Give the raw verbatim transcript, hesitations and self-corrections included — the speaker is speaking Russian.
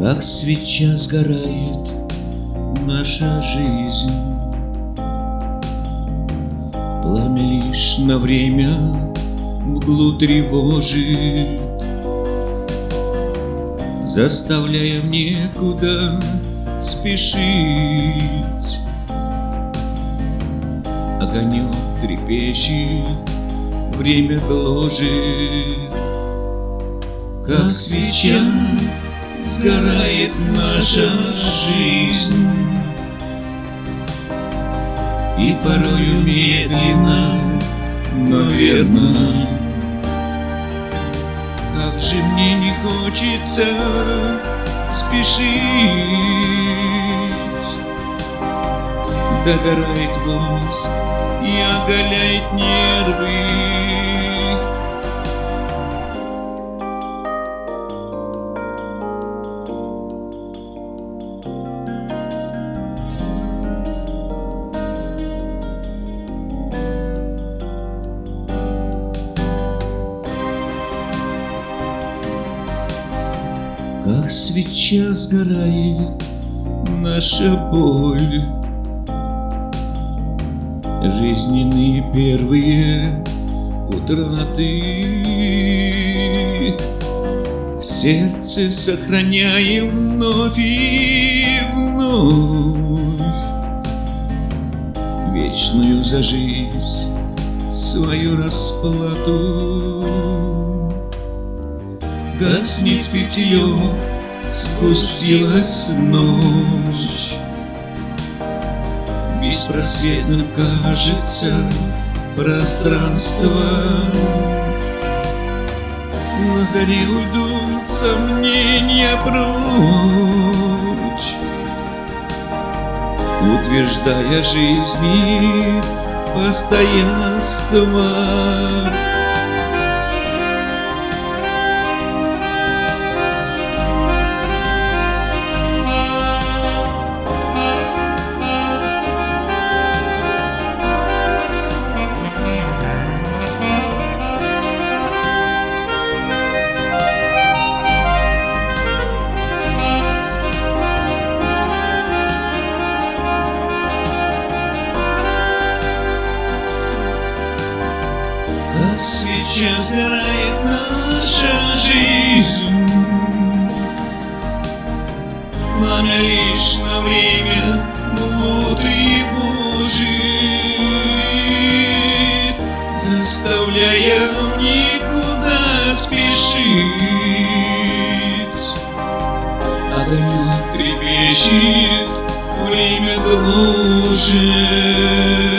Как свеча сгорает наша жизнь, пламя лишь на время мглу тревожит, заставляя в некуда спешить. Огонек трепещет, время гложет. Как свеча сгорает наша жизнь, и порою медленно, но верно. Как же мне не хочется спешить, догорает воск и оголяет нервы. Как свеча сгорает наша боль, жизненные первые утраты. В сердце сохраняем вновь и вновь вечную за жизнь свою расплату. Гаснет фитилек, спустилась ночь, беспросветным кажется пространство. На заре уйдут сомнения прочь, утверждая жизни постоянство. Как свеча сгорает наша жизнь, пламя лишь на время мглу тревожит, заставляя никуда спешить. Огонек трепещет, время гложет.